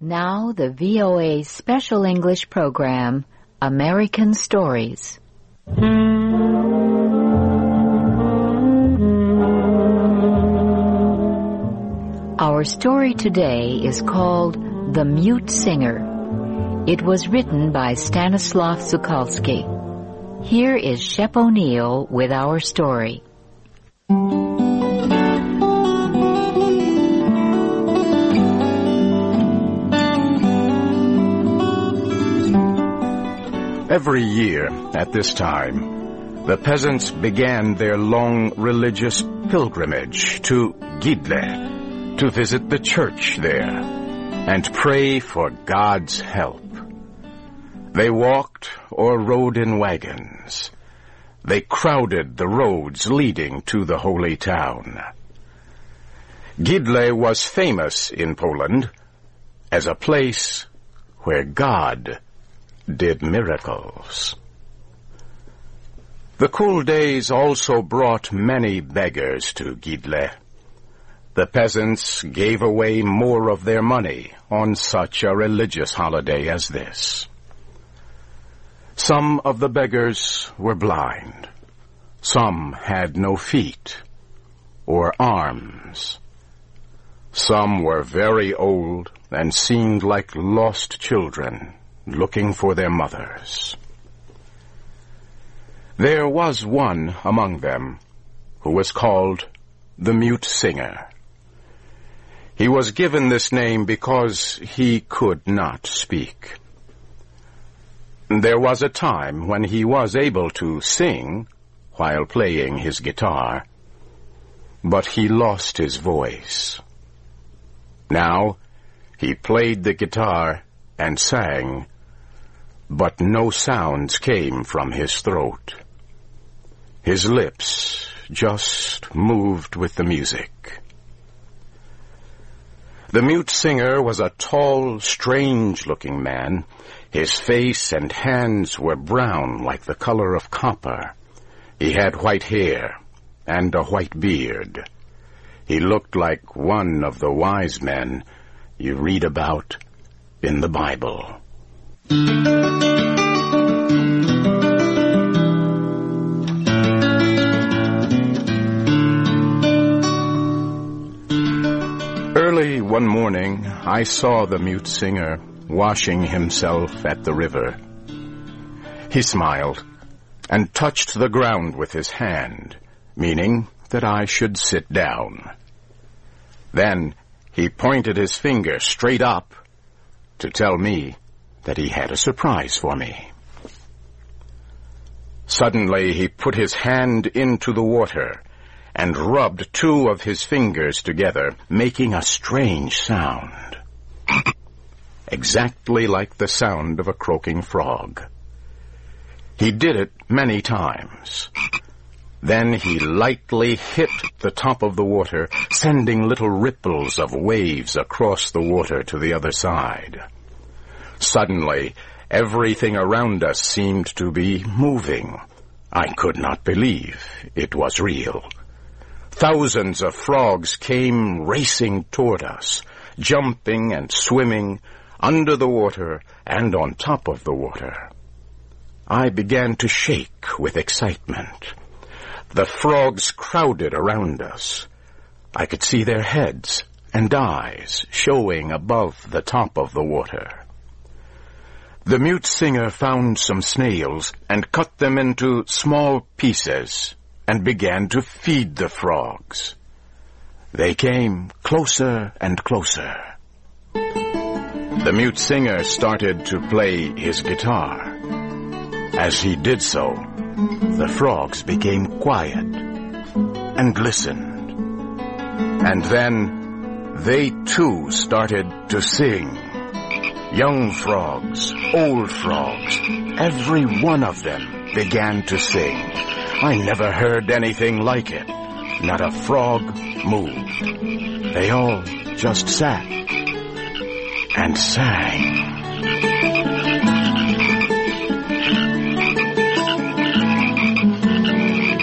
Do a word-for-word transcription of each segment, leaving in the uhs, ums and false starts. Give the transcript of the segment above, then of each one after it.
Now the V O A Special English Program, American Stories. Our story today is called The Mute Singer. It was written by Stanislav Zukalski. Here is Shep O'Neill with our story. Every year at this time, the peasants began their long religious pilgrimage to Gidle to visit the church there and pray for God's help. They walked or rode in wagons. They crowded the roads leading to the holy town. Gidle was famous in Poland as a place where God did miracles. The cool days also brought many beggars to Gidle. The peasants gave away more of their money on such a religious holiday as this. Some of the beggars were blind. Some had no feet or arms. Some were very old and seemed like lost children looking for their mothers. There was one among them who was called the Mute Singer. He was given this name because he could not speak. There was a time when he was able to sing while playing his guitar, but he lost his voice. Now he played the guitar and sang, but no sounds came from his throat. His lips just moved with the music. The Mute Singer was a tall, strange-looking man. His face and hands were brown like the color of copper. He had white hair and a white beard. He looked like one of the wise men you read about in the Bible. Early one morning, I saw the Mute Singer washing himself at the river. He smiled and touched the ground with his hand, meaning that I should sit down. Then he pointed his finger straight up to tell me that he had a surprise for me. Suddenly he put his hand into the water and rubbed two of his fingers together, making a strange sound, exactly like the sound of a croaking frog. He did it many times. Then he lightly hit the top of the water, sending little ripples of waves across the water to the other side. Suddenly, everything around us seemed to be moving. I could not believe it was real. Thousands of frogs came racing toward us, jumping and swimming under the water and on top of the water. I began to shake with excitement. The frogs crowded around us. I could see their heads and eyes showing above the top of the water. The Mute Singer found some snails and cut them into small pieces and began to feed the frogs. They came closer and closer. The Mute Singer started to play his guitar. As he did so, the frogs became quiet and listened. And then they too started to sing. Young frogs, old frogs, every one of them began to sing. I never heard anything like it. Not a frog moved. They all just sat and sang.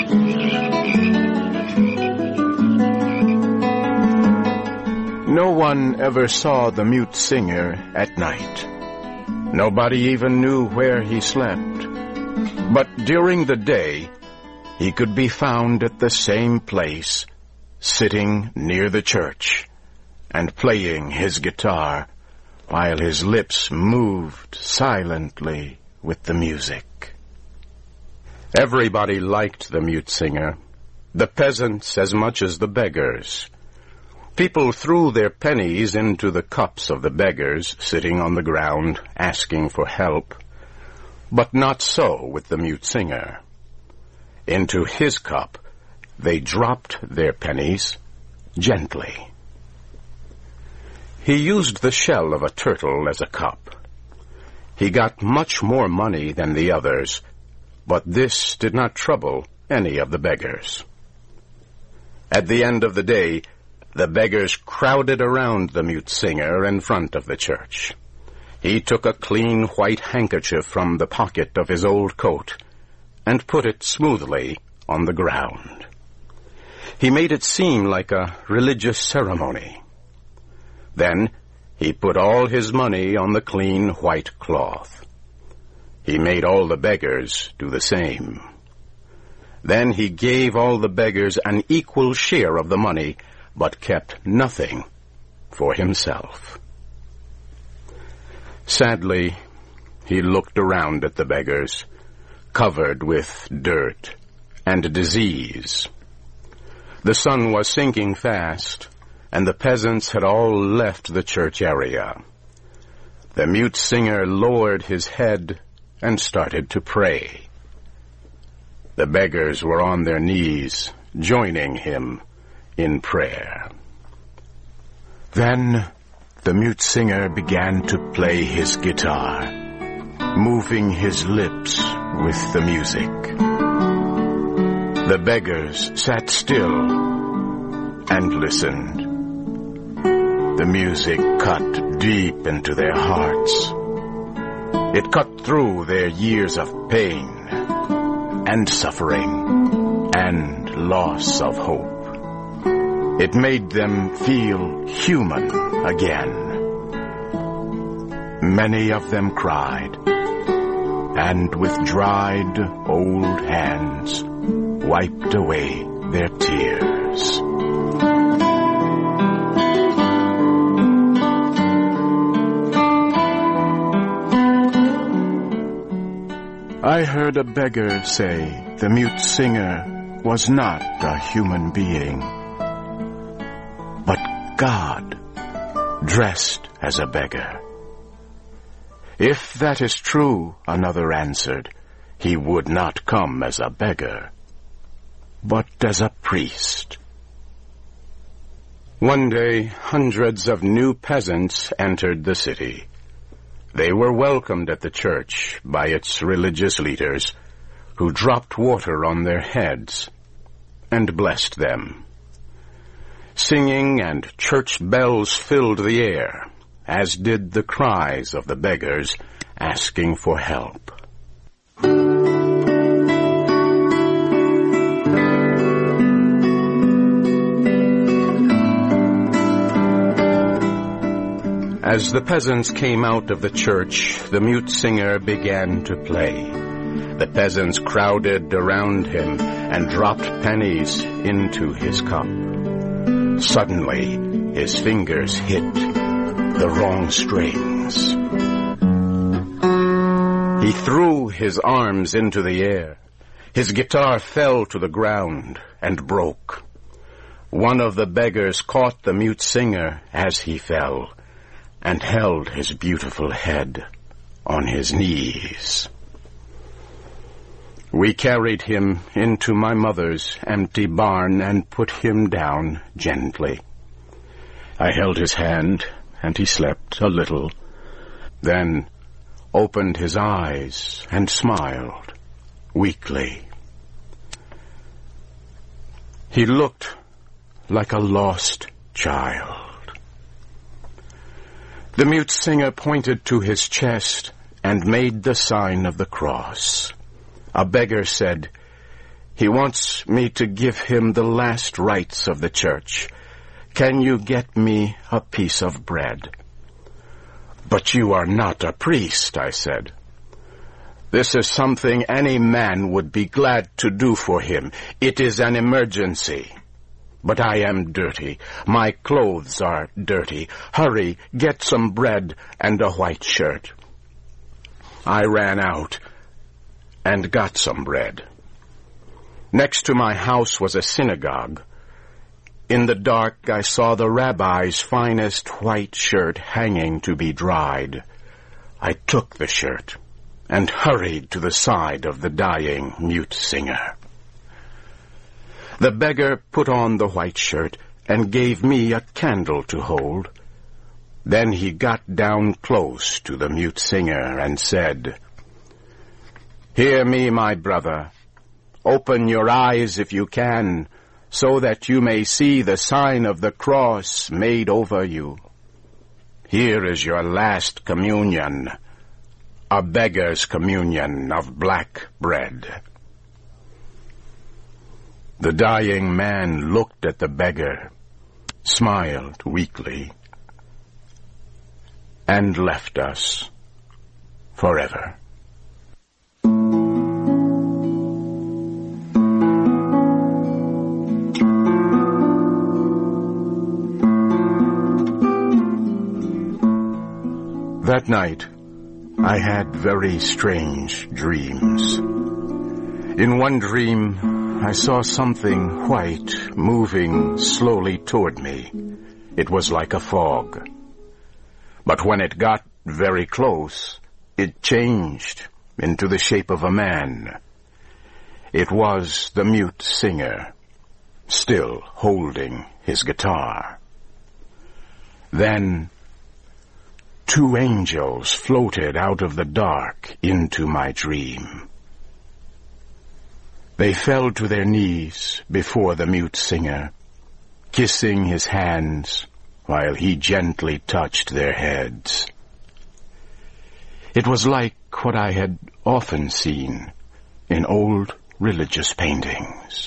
No one one ever saw the mute singer at night. Nobody even knew where he slept. But during the day, he could be found at the same place, sitting near the church and playing his guitar while his lips moved silently with the music. Everybody liked the mute singer, the peasants as much as the beggars. People threw their pennies into the cups of the beggars sitting on the ground asking for help, but not so with the mute singer. Into his cup they dropped their pennies gently. He used the shell of a turtle as a cup. He got much more money than the others, but this did not trouble any of the beggars. At the end of the day, the beggars crowded around the mute singer in front of the church. He took a clean white handkerchief from the pocket of his old coat and put it smoothly on the ground. He made it seem like a religious ceremony. Then he put all his money on the clean white cloth. He made all the beggars do the same. Then he gave all the beggars an equal share of the money, but kept nothing for himself. Sadly, he looked around at the beggars, covered with dirt and disease. The sun was sinking fast, and the peasants had all left the church area. The mute singer lowered his head and started to pray. The beggars were on their knees, joining him in prayer. Then the mute singer began to play his guitar, moving his lips with the music. The beggars sat still and listened. The music cut deep into their hearts. It cut through their years of pain and suffering and loss of hope. It made them feel human again. Many of them cried, and with dried old hands wiped away their tears. I heard a beggar say the mute singer was not a human being, but God dressed as a beggar. If that is true, another answered, he would not come as a beggar, but as a priest. One day, hundreds of new peasants entered the city. They were welcomed at the church by its religious leaders, who dropped water on their heads and blessed them. Singing and church bells filled the air, as did the cries of the beggars asking for help. As the peasants came out of the church, the mute singer began to play. The peasants crowded around him and dropped pennies into his cup. Suddenly, his fingers hit the wrong strings. He threw his arms into the air. His guitar fell to the ground and broke. One of the beggars caught the mute singer as he fell and held his beautiful head on his knees. We carried him into my mother's empty barn and put him down gently. I held his hand, and he slept a little, then opened his eyes and smiled weakly. He looked like a lost child. The mute singer pointed to his chest and made the sign of the cross. A beggar said, "He wants me to give him the last rites of the church. Can you get me a piece of bread?" "But you are not a priest," I said. "This is something any man would be glad to do for him. It is an emergency. But I am dirty. My clothes are dirty. Hurry, get some bread and a white shirt." I ran out and got some bread. Next to my house was a synagogue. In the dark, I saw the rabbi's finest white shirt hanging to be dried. I took the shirt and hurried to the side of the dying mute singer. The beggar put on the white shirt and gave me a candle to hold. Then he got down close to the mute singer and said, "Hear me, my brother. Open your eyes if you can, so that you may see the sign of the cross made over you. Here is your last communion, a beggar's communion of black bread." The dying man looked at the beggar, smiled weakly, and left us forever. That night, I had very strange dreams. In one dream, I saw something white moving slowly toward me. It was like a fog. But when it got very close, it changed into the shape of a man. It was the mute singer, still holding his guitar. Then two angels floated out of the dark into my dream. They fell to their knees before the mute singer, kissing his hands while he gently touched their heads. It was like what I had often seen in old religious paintings.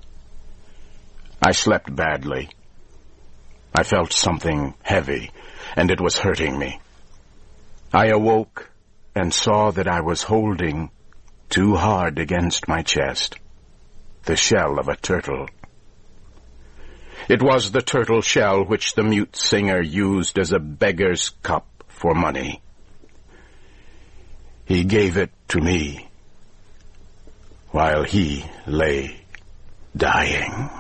I slept badly. I felt something heavy, and it was hurting me. I awoke and saw that I was holding, too hard against my chest, the shell of a turtle. It was the turtle shell which the mute singer used as a beggar's cup for money. He gave it to me while he lay dying.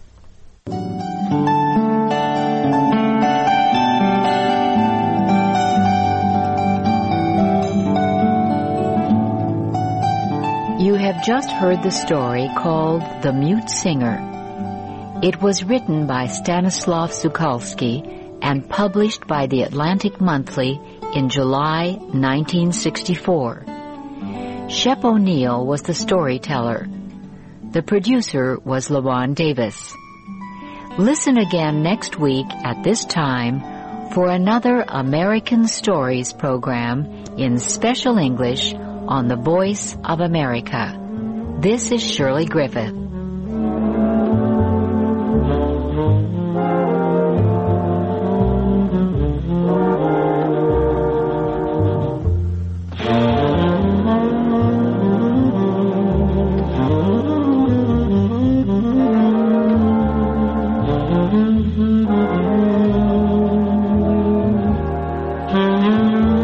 You have just heard the story called The Mute Singer. It was written by Stanislav Sukalski and published by the Atlantic Monthly in July nineteen sixty-four. Shep O'Neill was the storyteller. The producer was LaJuan Davis. Listen again next week at this time for another American Stories program in special English on the Voice of America. This is Shirley Griffith. Mm-hmm.